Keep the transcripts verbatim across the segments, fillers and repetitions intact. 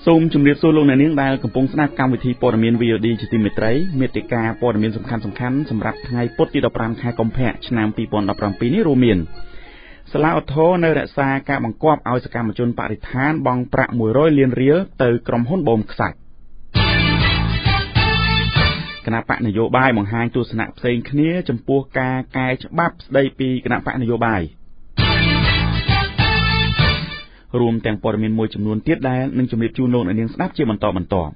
សូមជម្រាបសួរលោកអ្នកនាងដែលកំពុងស្ដាប់កម្មវិធីព័ត៌មាន វី អូ ឌី ជាទីមេត្រីមេតិការព័ត៌មានសំខាន់ៗសម្រាប់ថ្ងៃពុធទីដប់ប្រាំខែកុម្ភៈឆ្នាំពីរពាន់ដប់ប្រាំពីរនេះរួមមានសាលាឧទ្ធរនៅរក្សាការបង្គាប់ឲ្យសកម្មជនបរិស្ថានបង់ប្រាក់មួយរយលានរៀលទៅក្រុមហ៊ុនបូមខ្សាច់គណៈបកនយោបាយបង្ហាញទស្សនៈផ្សេងគ្នាចំពោះការកែច្បាប់ស្ដីពីគណៈបកនយោបាយរួមទាំងព័ត៌មានមួយចំនួនទៀតដែលនឹងជម្រាបជូនលោកអ្នកនាងស្ដាប់ជាបន្តបន្ទាប់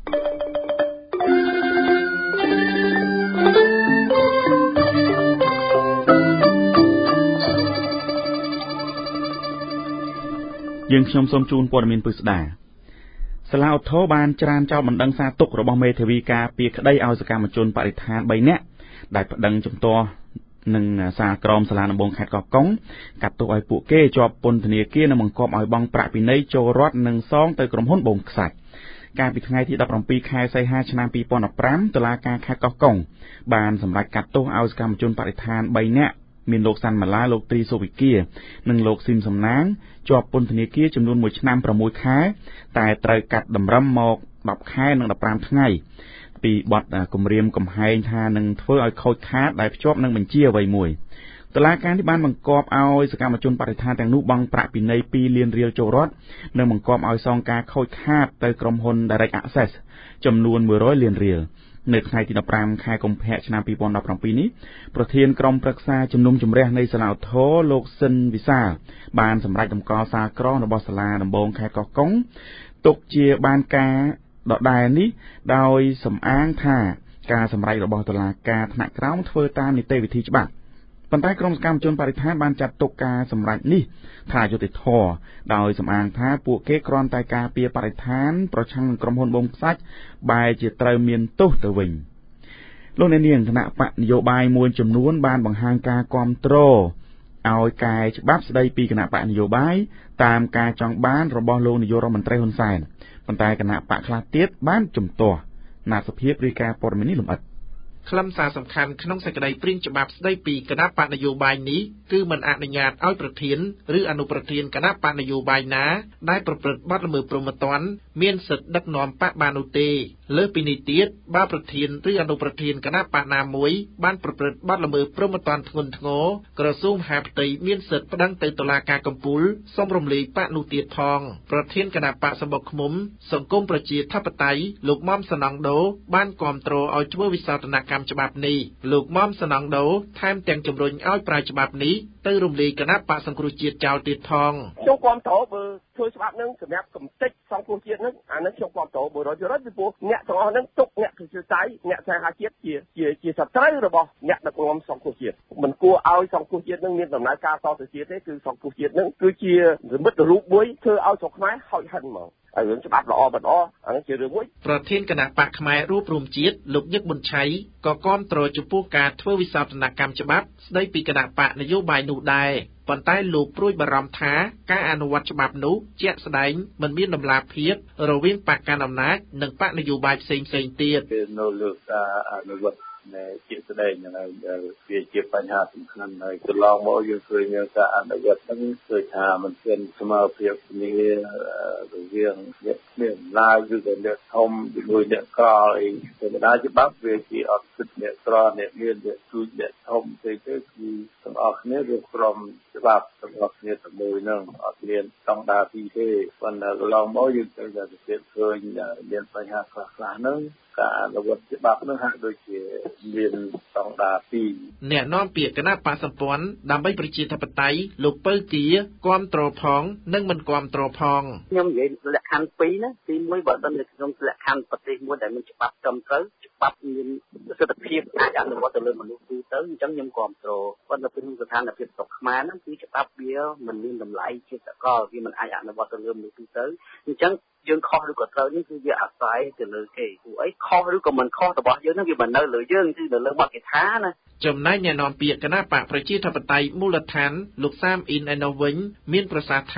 យើងខ្ញុំសូមជូនព័ត៌មានពិស្ដាសាលាឧទ្ធរបានច្រានចោលបណ្ដឹងសារទុករបស់មេធាវីការពារក្តីឲ្យសកម្មជនបរិស្ថានបីនាក់ដែលប្តឹងជំទាស់នឹងសាលក្រមសាលាដំបងខេត្តកោះកុងកាត់ទោសឲ្យពួកគេជាប់ពន្ធនាគារនិងបង្គាប់ឲ្យបង់ប្រាក់ពិន័យចូលរដ្ឋនិងសងទៅក្រុមហ៊ុនបូមខ្សាច់កាលពីថ្ងៃទីដប់ប្រាំពីរខែសីហាឆ្នាំពីរពាន់ដប់ប្រាំតុលាការខេត្តកោះកុងបានសម្រេចកាត់ទោសឲ្យសកម្មជនបរិស្ថានបីនាក់មានលោកសាន់ម៉ាឡាលោកត្រីសុវិគានិងលោកស៊ីមសំណាងជាប់ពន្ធនាគារចំនួនមួយឆ្នាំប្រាំមួយខែតែត្រូវកាត់តម្រឹមមកដប់ខែនិងដប់ប្រាំថ្ងៃពីបទគម្រាមកំហែងថានឹងធ្វើឲ្យខូចខាតដែលភ្ជាប់នឹងបញ្ជាអ្វីមួយតុលាការនេះបានបង្គាប់ឲ្យសកម្មជនបរិស្ថានទាំងនោះបង់ប្រាក់ពិន័យពីរលានរៀលចូលរដ្ឋនិងបង្គាប់ឲ្យសងការខូចខាតទៅក្រុមហ៊ុន Direct Access ចំនួនមួយរយលានរៀលនៅថ្ងៃទីដប់ប្រាំខែកុម្ភៈឆ្នាំពីរពាន់ដប់ប្រាំពីរនេះប្រធានក្រុមប្រឹក្សាជំនុំជម្រះនៃសាលាឧទ្ធរលោកស៊ិនវិសាលបានសម្រេចតម្កល់សាលក្រមរបស់សាលាដំបងខេត្តកោះកុងទុកជាបានការដដែលនេះដោយសំអាងថាការសម្រេចរបស់តុលាការថ្នាក់ក្រោមធ្វើតាមនីតិវិធីច្បាប់ប៉ុន្តែក្រុមសកម្មជនបរិស្ថានបានចាត់ទុកការសម្រេចនេះថាយុត្តិធម៌ដោយសំអាងថាពួកគេគ្រាន់តែការពារបរិស្ថានប្រឆាំងនឹងក្រុមហ៊ុនបូមខ្សាច់បែរជាត្រូវមានទោសទៅវិញលោកអ្នកនាងគណៈបកនយោបាយមួយចំនួនបានបង្ហាញការគាំទ្រឲ្យកែច្បាប់ស្ដីពីគណៈបកនយោបាយតាមការចង់បានរបស់លោកនាយករដ្ឋមន្ត្រីហ៊ុនសែនប៉ុន្តែគណៈបកខ្លះទៀតបានជំទាស់ណាត់សភាពរាយការណ៍ព័ត៌មាននេះលម្អិតខ្លឹមសារសំខាន់ក្នុងសេចក្តីព្រាងច្បាប់ស្តីពីគណៈបកនយោបាយនេះគឺមិនអនុញ្ញាតឲ្យប្រធានឬអនុប្រធានគណៈបកនយោបាយណាដែលប្រព្រឹត្តបទល្មើសព្រហ្មទណ្ឌមានសិទ្ធិដឹកនាំបកបាននោះទេលើសពីនេះទៀតបើប្រធានឬអនុប្រធានគណៈបកណាមួយបានប្រព្រឹត្តបទល្មើសព្រហ្មទណ្ឌធ្ងន់ធ្ងរក្រសួងមហាផ្ទៃមានសិទ្ធិប្តឹងទៅតុលាការកំពូលសុំរំលាយបកនោះទៀតផងប្រធានគណៈបកសម្បុកឃ្មុំសង្គមប្រជាធិបតេយ្យលោកមុំសណង់ដូបានគាំទ្រឲ្យធ្វើវិសោធនកម្មច្បាប់នេះលោកមុំសណង់ដូថែមទាំងជំរុញឲ្យប្រើច្បាប់នេះទៅរំលាយគណៈបកសង្គ្រោះជាតិចោលទៀតផងខ្ញុំគាំទ្របើធ្វើច្បាប់នឹងសម្រាប់កំទេចសង្គ្រោះជាតិនឹងអានឹងខ្ញុំគាំទ្រមួយរយ%ពីព្រោះអ្នកទាំងអស់នឹងទុកអ្នកប្រជាធិបតេយ្យអ្នកសហជាតិជាជាជាសត្រូវរបស់អ្នកដឹកនាំសង្គ្រោះជាតិមិនគួរឲ្យសង្គ្រោះជាតិនឹងមានដំណើរការតទៅទៀតទេគឺសង្គ្រោះជាតិនឹងគឺជានិមិត្តរូបមួយធ្វើឲ្យស្រុកខ្មែរហោចហិនហ្មងហើយរឿងច្បាប់ល្អមិនល្អអានេះជារឿងមួយប្រធានគណៈបកផ្នែករួបរวมជាតិលោកញឹកប៊ុនឆៃក៏គាំទ្រចំពោះការធ្វើវិសោធនកម្មច្បាប់ស្ដីពីគណៈបកនយោបាយនោះដែរប៉ុន្តែលោកព្រួយបារម្ភថាការអនុវត្តច្បាប់នោះជាក់ស្ដែងមិនមានដំណាភាពរវាងបកកណ្ដាលអំណាចនិងបកនយោបាយផ្សេងៗទៀតនៅលើការអនុវត្តនៃជាក់ស្ដែងហើយវាជាបញ្ហាសំខាន់ហើយកន្លងមកយើងឃើញការអនុវត្តហ្នឹងគឺថាมันเป็นស្មារតីគ្នារវាងអ្នកមានអំណាចឬក៏អ្នកធំជាមួយអ្នកក្រអីធម្មតាច្បាប់វាជាអត់គិតអ្នកក្រអ្នកមានអ្នកជួយអ្នកធំទៅទៅគឺទាំងអស់គ្នាវាក្រុមច្បាប់ទាំងអស់គ្នាទៅមួយហ្នឹងអត់មានស្តង់ដារពីរទេប៉ុន្តែកន្លងមកយើងត្រូវតែពិចារណាឃើញមានបញ្ហាខ្លះៗហ្នឹងការអនុវត្តច្បាប់នោះហាក់ដូចជាមានស្តង់ដារពីរអ្នកនាំពាក្យគណៈបកសម្ព័ន្ធដើម្បីប្រជាធិបតេយ្យលោកពៅគាគាំទ្រផងនិងមិនគាំទ្រផងខ្ញុំនិយាយលក្ខខណ្ឌពីរណាទីមួយបើសិនជាក្នុងលក្ខខណ្ឌប្រទេសមួយដែលមានច្បាប់ត្រឹមត្រូវច្បាប់មានប្រសិទ្ធភាពអាចអនុវត្តទៅលើមនុស្សទូទៅអញ្ចឹងខ្ញុំគាំទ្រប៉ុន្តែក្នុងស្ថានភាពស្រុកខ្មែរហ្នឹងគឺច្បាប់វាមិនមានតម្លៃជាសកលវាមិនអាចអនុវត្តទៅលើមនុស្សទូទៅអញ្ចឹងយើងខុសឬក៏ត្រូវនេះគឺវាអាស្រ័យទៅលើគេព្រោះអីខុសឬក៏មិនខុសរបស់យើងហ្នឹងវាមិននៅលើយើងគឺនៅលើបទកថាណាចំណែកអ្នកនាំពាក្យគណៈបកប្រជាធិបតេយ្យមូលដ្ឋានលោកសាមអ៊ីនឯណោះវិញមានប្រសាសន៍ថា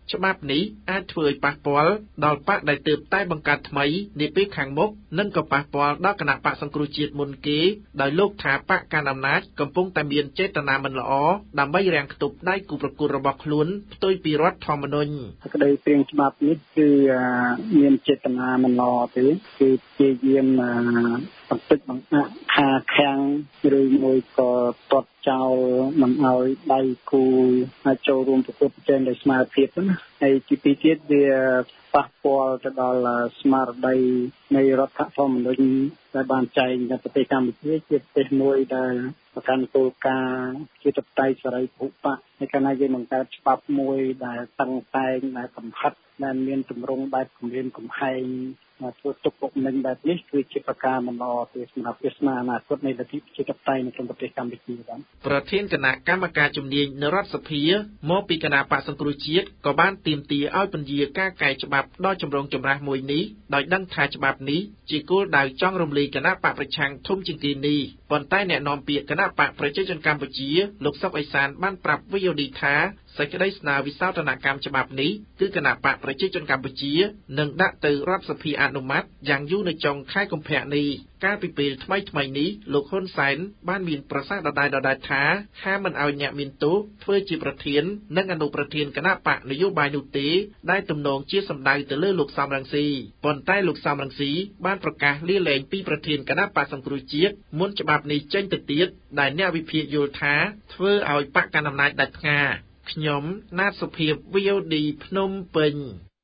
ច្បាប់នេះអាចធ្វើឲ្យប៉ះពាល់ដល់បកដែលទើបតែបង្កើតថ្មីនាពេលខាងមុខនិងក៏ប៉ះពាល់ដល់គណៈបកសង្គ្រោះជាតិមុនគេដោយលោកថាបកកណ្ដាលអំណាចកំពុងតែមានចេតនាមិនល្អដើម្បីរាំងខ្ទប់ដៃគូប្រកួតរបស់ខ្លួនផ្ទុយពីរដ្ឋធម្មនុញ្ញក្តីព្រៀងច្បាប់នេះគឺមានចេតនាមិនល្អទេគឺព្យាយាមបន្តិចបង្អាក់ខាខាំងឬមួយក៏ទាត់ចោលមិនឲ្យដៃគូអាចចូលរួមប្រកួតប្រជែងដោយស្មារតីណាហើយទីពីរទៀតវាប៉ះពាល់ទៅដល់ស្មារតីនៃរដ្ឋធម្មនុញ្ញដែលបានចែងនៅប្រទេសកម្ពុជាជាប្រទេសមួយដែលប្រកាន់គោលការណ៍ជាតបតៃសេរីពហុបកហើយកាលណាយើងបង្កើតច្បាប់មួយដែលតឹងតែងដែលកំហិតដែលមានទម្រង់បែបគម្រាមកំហែងធ្វើទុកបុកម្នេញបែបនេះគឺជាប្រការមិនល្អទេសម្រាប់វាសនាអនាគតនៃលទ្ធិប្រជាធិបតេយ្យនៅក្នុងប្រទេសកម្ពុជាបាទប្រធានគណៈកម្មការជំនាញនៅរដ្ឋសភាមកពីគណៈបក្សសង្គ្រោះជាតិក៏បានទាមទារឲ្យពន្យាការកែច្បាប់ដ៏ចម្រូងចម្រាសមួយនេះដោយដឹងថាច្បាប់នេះជាគោលដៅចង់រំលាយគណៈបកប្រឆាំងធំជាងគេនេះប៉ុន្តែអ្នកនាំពាក្យគណៈបកប្រជាជនកម្ពុជាលោកសុកអេសានបានប្រាប់ វី អូ ឌី ថាសេចក្តីស្នើវិសោធនកម្មច្បាប់នេះគឺគណៈបកប្រជាជនកម្ពុជានឹងដាក់ទៅរដ្ឋសភាអនុម័តយ៉ាងយូរនៅចុងខែកុម្ភៈនេះកាលពីពេលថ្មីថ្មីនេះលោកហ៊ុនសែនបានមានប្រសាសន៍ដដែលៗថាហាមមិនឲ្យអ្នកមានទោសធ្វើជាប្រធាននិងអនុប្រធានគណៈបកនយោបាយនោះទេដែលទំនងជាសម្ដៅទៅលើលោកសំរងស៊ីប៉ុន្តែលោកសំរងស៊ីបានប្រកាសលាលែងពីប្រធានគណៈបកសង្គ្រោះជាតិមុនច្បាប់នេះចេញទៅទៀតដែលអ្នកវិភាគយល់ថាធ្វើឲ្យបកកណ្ដាលអំណាចដាច់ផ្ងាខ្ញុំណាតសុភាព វី អូ ឌី ភ្នំពេញ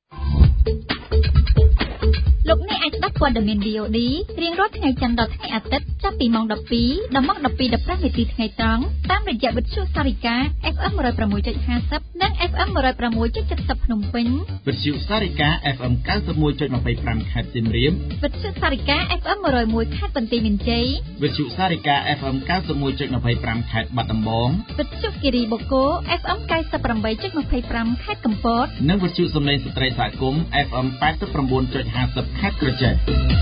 លោកអ្នកអាចស្ដាប់ព័ត៌មាន វី អូ ឌី រៀងរាល់ថ្ងៃច័ន្ទដល់ថ្ងៃអាទិត្យចាប់ពីម៉ោង ដប់ពីរ ដល់ម៉ោង ដប់ពីរ ដប់ប្រាំនាទីថ្ងៃត្រង់តាមរយៈវិទ្យុសារិកា អេฟ អេម one oh six point five zero និង អេฟ អេម one oh six point seven zero ភ្នំពេញវិទ្យុសារិកា អេฟ អេម ninety-one point two five ខេត្តសៀមរាបវិទ្យុសារិកា អេฟ អេម one oh one ខេត្តបន្ទាយមានជ័យវិទ្យុសារិកា អេฟ អេម ninety-one point two five ខេត្តបាត់ដំបងវិទ្យុគិរីបូកូ អេฟ អេម ninety-eight point two five ខេត្តកំពតនិងវិទ្យុសំឡេងស្ត្រីសហគមន៍ អេฟ អេម eighty-nine point five zero ខេត្តក្រចេះ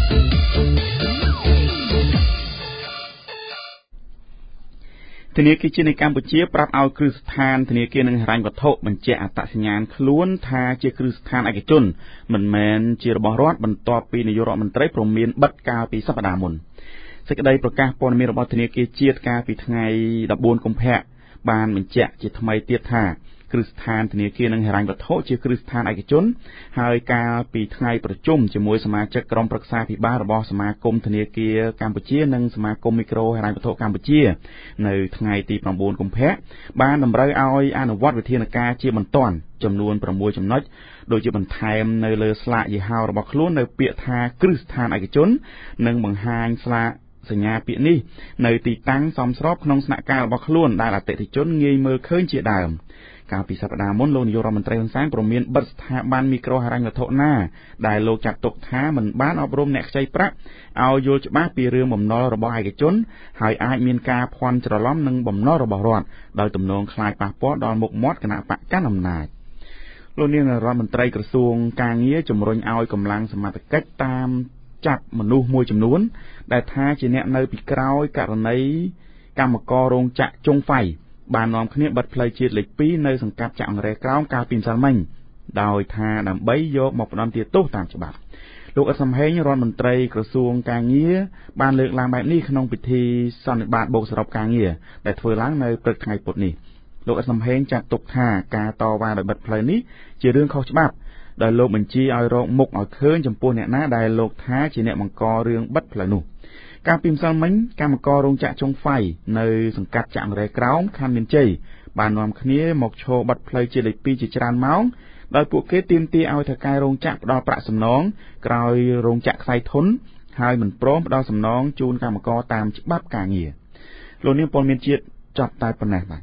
ធនាគារជាតិនៃកម្ពុជាប្រាប់ឲ្យគ្រឹះស្ថានធនាគារនិងហិរញ្ញវត្ថុបញ្ជាក់អត្តសញ្ញាណខ្លួនថាជាគ្រឹះស្ថានឯកជនមិនមែនជារបស់រដ្ឋបន្ទាប់ពីនាយករដ្ឋមន្ត្រីព្រមានបិទកាលពីសប្តាហ៍មុនសេចក្តីប្រកាសព័ត៌មានរបស់ធនាគារជាតិកាលពីថ្ងៃfourteenកុម្ភៈបានបញ្ជាក់ជាថ្មីទៀតថាគ្រឹះស្ថានធនាគារនិងហិរញ្ញវត្ថុជាគ្រឹះស្ថានឯកជនហើយកាលពីថ្ងៃប្រជុំជាមួយសមាជិកក្រុមប្រឹក្សាពិបាលរបស់សមាគមធនាគារកម្ពុជានិងសមាគមមីក្រូហិរញ្ញវត្ថុកម្ពុជានៅថ្ងៃទីnineកុម្ភៈបានតម្រូវឲ្យអនុវត្តវិធានការជាបន្ទាន់ចំនួនsixចំណុចដូចជាបន្ថែមនៅលើស្លាកយីហោរបស់ខ្លួននៅពាក្យថាគ្រឹះស្ថានឯកជននិងបង្ហាញស្លាកសញ្ញាពាក្យនេះនៅទីតាំងសមស្របក្នុងស្នាក់ការរបស់ខ្លួនដែលអតិថិជនងាយមើលឃើញជាដើមកាលពីសប្តាហ៍មុនលោកនាយករដ្ឋមន្ត្រីហ៊ុនសែនព្រមានបិទស្ថាប័នមីក្រូហិរញ្ញវត្ថុណាដែលលោកចាត់ទុកថាមិនបានអប់រំអ្នកខ្ចីប្រាក់ឲ្យយល់ច្បាស់ពីរឿងបំណុលរបស់ឯកជនហើយអាចមានការភ័ន្តច្រឡំនឹងបំណុលរបស់រដ្ឋដោយទំនងខ្លាចប៉ះពាល់ដល់មុខមាត់គណៈបកកណ្ដាលអំណាចលោកនាយករដ្ឋមន្ត្រីក្រសួងការងារជំរុញឲ្យកម្លាំងសមត្ថកិច្ចតាមចាប់មនុស្សមួយចំនួនដែលថាជាអ្នកនៅពីក្រោយករណីកម្មកររោងចក្រចុងហ្វៃបាននាំគ្នាបិទផ្លូវជាតិលេខtwoនៅសង្កាត់ចាក់អង្រែក្រោមកាលពីម្សិលមិញដោយថាដើម្បីយកមកផ្ដន្ទាទោសតាមច្បាប់លោកអ៊ិតសំហេងរដ្ឋមន្ត្រីក្រសួងការងារបានលើកឡើងបែបនេះក្នុងពិធីសន្និបាតបូកសរុបការងារដែលធ្វើឡើងនៅព្រឹកថ្ងៃពុធនេះលោកអ៊ិតសំហេងចាត់ទុកថាការតវ៉ាដោយបិទផ្លូវនេះជារឿងខុសច្បាប់ដោយលោកបញ្ជាឲ្យរកមុខឲ្យឃើញចំពោះអ្នកណាដែលលោកថាជាអ្នកបង្ករឿងបិទផ្លូវនោះកាលពីម្សិលមិញកម្មកររោងចក្រចុងហ្វៃនៅសង្កាត់ចាក់អង្រែក្រោមខណ្ឌមានជ័យបាននាំគ្នាមកឈរបិទផ្លូវជាតិលេខtwoជាច្រើនម៉ោងដោយពួកគេទាមទារឲ្យថៅកែរោងចក្រផ្ដល់ប្រាក់សំណងក្រោយរោងចក្រខ្សែធនហើយមិនព្រមផ្ដល់សំណងជូនកម្មករតាមច្បាប់ការងារលោកនាងព័ត៌មានជាតិចប់តែប៉ុណ្ណេះបាទ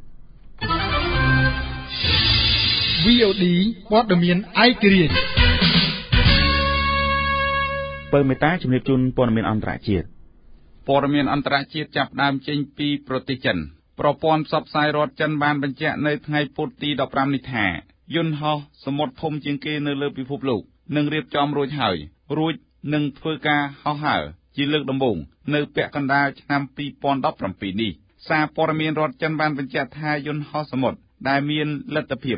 វី អូ ឌី ព័ត៌មានឯករាជ្យពើមេតាជំរាបជូនព័ត៌មានអន្តរជាតិព័ត៌មានអន្តរជាតិចាប់ដើមចេញពីប្រទេសចិនប្រព័ន្ធផ្សព្វផ្សាយរដ្ឋចិនបានបញ្ជាក់នៅថ្ងៃពុធទីfifteenនេះថាយន្តហោះសមុទ្រធំជាងគេនៅលើពិភពលោកនឹងរៀបចំរួចហើយរួចនឹងធ្វើការហោះហើរជាលើកដំបូងនៅពាក់កណ្ដាលឆ្នាំtwenty seventeenនេះសារព័ត៌មានរដ្ឋចិនបានបញ្ជាក់ថាយន្តហោះសមុទ្រដែលមានលទ្ធភាព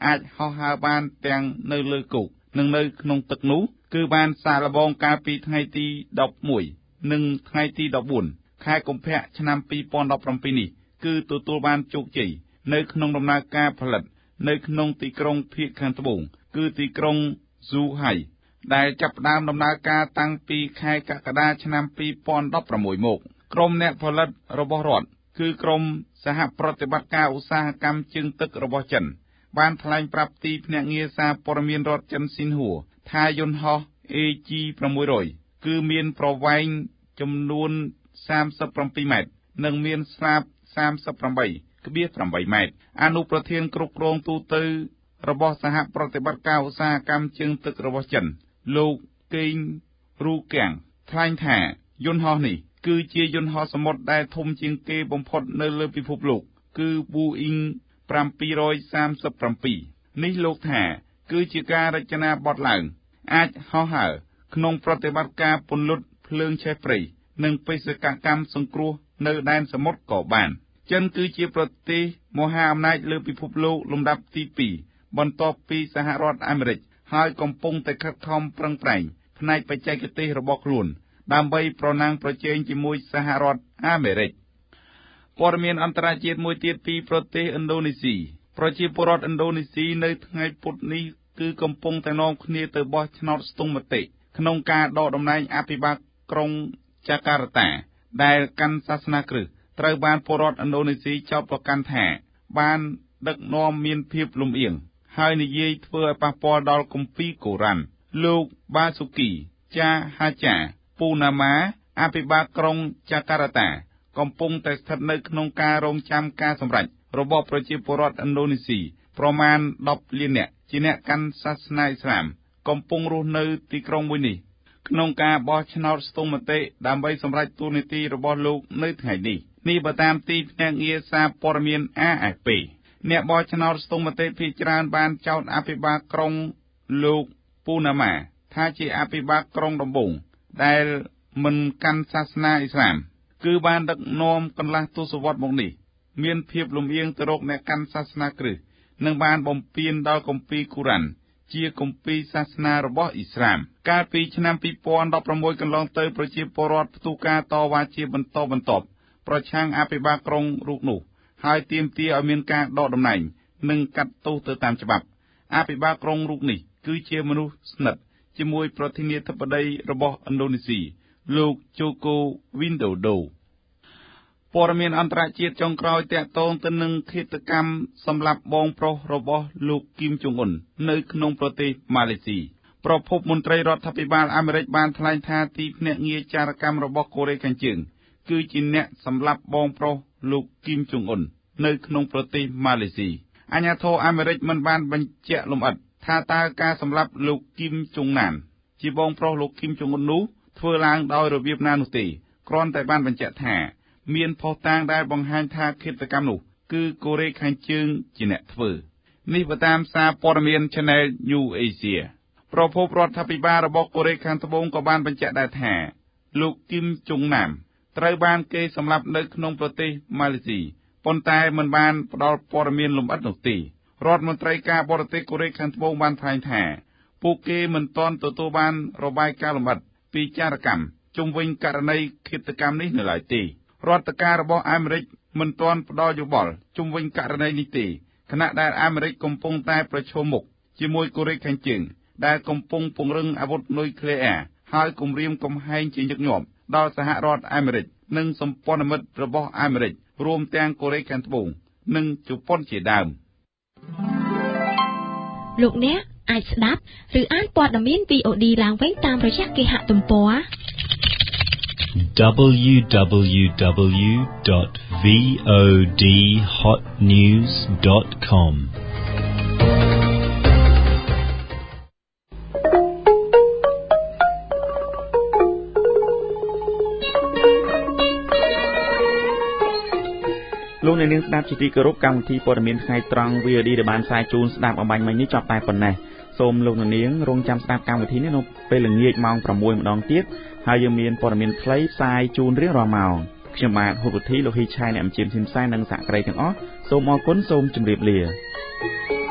អាចហោះហើរបានទាំងនៅលើគោកនិងនៅក្នុងទឹកនោះគឺបានសាកល្បងកាលពីថ្ងៃទីដប់មួយនិងថ្ងៃទីដប់បួនខែកុម្ភៈឆ្នាំពីរពាន់ដប់ប្រាំពីរនេះគឺទទួលបានជោគជ័យនៅក្នុងដំណើរការផលិតនៅក្នុងទីក្រុងភាគខាងត្បូងគឺទីក្រុងស៊ូហៃដែលចាប់ផ្ដើមដំណើរការតាំងពីខែកក្កដាឆ្នាំពីរពាន់ដប់ប្រាំមួយមកក្រុមអ្នកផលិតរបស់រដ្ឋគឺក្រុមសហប្រតិបត្តិការឧស្សាហកម្មជើងទឹករបស់ចិនបានថ្លែងប្រាប់ទីភ្នាក់ងារសារព័ត៌មានរដ្ឋចិនស៊ីនហួរថាយន្តហោះ เอ จี หกร้อย គឺមានប្រវែងចំនួនសាមសិបប្រាំពីរម៉ែត្រនិងមានស្លាបសាមសិបប្រាំបីដប់ប្រាំបីម៉ែត្រអនុប្រធានគ្រប់គ្រងទូទៅរបស់សហប្រតិបត្តិការឧស្សាហកម្មជើងទឹករបស់ចិនលោកកេងរូកាំងថ្លែងថាយន្តហោះនេះគឺជាយន្តហោះសមុទ្រដែលធំជាងគេបំផុតនៅលើពិភពលោកគឺ Boeing เจ็ดสามสามเจ็ดនេះលោកថាគឺជាការរចនាបថឡើងអាចហោះហើរក្នុងប្រតិបត្តិការពន្លត់ភ្លើងឆេះព្រៃនិងបេសកកម្មសង្គ្រោះនៅដែនសមុទ្រក៏បានចិនគឺជាប្រទេសមហាអំណាចលើពិភពលោកលំដាប់ទីពីរបន្ទាប់ពីសហរដ្ឋអាមេរិកហើយកំពុងតែខិតខំប្រឹងប្រែងផ្នែកបច្ចេកទេសរបស់ខ្លួនដើម្បីប្រណាំងប្រជែងជាមួយសហរដ្ឋអាមេរិកព័ត៌មានអន្តរជាតិមួយទៀតពីប្រទេសឥណ្ឌូនេស៊ីប្រជាពលរដ្ឋឥណ្ឌូនេស៊ីនៅថ្ងៃពុធនេះគឺកំពុងតែនាំគ្នាទៅបោះឆ្នោតស្ទង់មតិក្នុងការដកតំណែងអភិបាលក្រុងចាកាតា ដែលកាន់សាសនាគ្រិស្តត្រូវបានពលរដ្ឋឥណ្ឌូនេស៊ីចោទប្រកាន់ថាបានដឹកនាំមានភាពលំអៀងហើយនិយាយធ្វើឲ្យប៉ះពាល់ដល់គម្ពីរកូរ៉ាន់លោកបាស៊ូគីចាហាចាពូណាម៉ាអភិបាលក្រុងចាកាតាកំពុងតែស្ថិតនៅក្នុងការរងចាំការសម្រេចរបស់ប្រជាពលរដ្ឋឥណ្ឌូនេស៊ីប្រមាណដប់លាននាក់ជាអ្នកកាន់សាសនាអ៊ីស្លាមកំពុងរស់នៅទីក្រុងមួយនេះក្នុងការបោះឆ្នោតស្ទង់មតិដើម្បីសម្រេចតួនាទីរបស់លោកនៅថ្ងៃនេះនេះបើតាមទីភ្នាក់ងារសារព័ត៌មាន a ép pê អ្នកបោះឆ្នោតស្ទង់មតិភាគច្រើនបានចោទអភិបាលក្រុងលោកពូណាម៉ាថាជាអភិបាលក្រុងដំបូងដែលមិនកាន់សាសនាអ៊ីស្លាមគឺបានដឹកនាំកន្លះទសវត្សរ៍មកនេះមានភាពលំអៀងទៅរកអ្នកកាន់សាសនាគ្រិស្តនិងបានបំពានដល់គម្ពីរកូរ៉ាន់ជាគម្ពីរសាសនារបស់អ៊ីស្លាមកាលពីឆ្នាំពីរពាន់ដប់ប្រាំមួយកន្លងទៅប្រជាពលរដ្ឋផ្ទុះការតវ៉ាជាបន្តបន្ទាប់ប្រឆាំងអភិបាលក្រុងរូបនោះហើយទាមទារឲ្យមានការដកតំណែងនិងកាត់ទោសទៅតាមច្បាប់អភិបាលក្រុងរូបនេះគឺជាមនុស្សស្និទ្ធជាមួយប្រធានាធិបតីរបស់ឥណ្ឌូនេស៊ីលោកជូកូវីនដូដូព័ត៌មានអន្តរជាតិចុងក្រោយតាក់ទងទៅនឹងឃាតកម្មសម្លាប់បងប្រុសរបស់លោកគីមចុងអ៊ុននៅក្នុងប្រទេសម៉ាឡេស៊ីប្រពន្ធមន្ត្រីរដ្ឋាភិបាលអាមេរិកបានថ្លែងថាទីភ្នាក់ងារចារកម្មរបស់កូរ៉េខាងជើងគឺជាអ្នកសម្លាប់បងប្រុសលោកគីមចុងអ៊ុននៅក្នុងប្រទេសម៉ាឡេស៊ីអាជ្ញាធរអាមេរិកមិនបានបញ្ជាក់លម្អិតថាតើការសម្លាប់លោកគីមចុងណានជាបងប្រុសលោកគីមចុងអ៊ុននោះធ្វើឡើងដោយរបៀបណានោះទេគ្រាន់តែបានបញ្ជាក់ថាមានភស្តុតាងដែលបង្ហាញថាឃាតកម្មនោះគឺកូរ៉េខាងជើងជាអ្នកធ្វើនេះបើតាមសារព័ត៌មាន Channel New Asia ប្រពន្ធរដ្ឋាភិបាលរបស់កូរ៉េខាងត្បូងក៏បានបញ្ជាក់ដែរថាលោកគីមចុងណាមត្រូវបានគេសម្លាប់នៅក្នុងប្រទេសម៉ាឡេស៊ីប៉ុន្តែមិនបានផ្ដល់ព័ត៌មានលម្អិតនោះទេរដ្ឋមន្ត្រីការបរទេសកូរ៉េខាងត្បូងបានថ្លែងថាពួកគេមិនទាន់ទទួលបានរបាយការណ៍លម្អិតពីចារកម្មជុំវិញករណីឃាតកម្មនេះនៅឡើយទេរដ្ឋការរបស់អាមេរិកមិនទាន់ផ្ដល់យោបល់ជុំវិញករណីនេះទេខណៈដែលអាមេរិកកំពុងតែប្រឈមមុខជាមួយកូរ៉េខាងជើងដែលកំពុងពង្រឹងអាវុធនុយក្លេអ៊ែរហើយគំរាមកំហែងជាញឹកញាប់ដល់សហរដ្ឋអាមេរិកនិងសម្ព័ន្ធមិត្តរបស់អាមេរិករួមទាំងកូរ៉េខាងត្បូងនិងជប៉ុនជាដើមលោកអ្នកអាចស្ដាប់ឬអានព័ត៌មាន វី អូ ឌី ឡើងវិញតាមរយៈគេហទំព័រ double-u double-u double-u dot v o d hot news dot com លោកអ្នកនាងស្ដាប់ជាទីគោរពកម្មវិធីព័ត៌មានថ្ងៃត្រង់ វី អូ ឌី ដែលបានផ្សាយជូនស្ដាប់អំបញ្ញមិញនេះចប់តែប៉ុណ្ណេះសូមលោកអ្នកនាងរងចាំស្ដាប់កម្មវិធីនេះនៅពេលល្ងាចម៉ោងប្រាំមួយម្ដងទៀតហើយយើងមានព័ត៌មានខ្លីផ្សាយជូនរៀងរាល់ម៉ោងខ្ញុំបាទហូបវិធីលោកហ៊ីឆៃអ្នកអញ្ជើញស៊ីមសាយនិងសហគ្រាសទាំងអស់សូមអរគុណសូមជម្រាបលា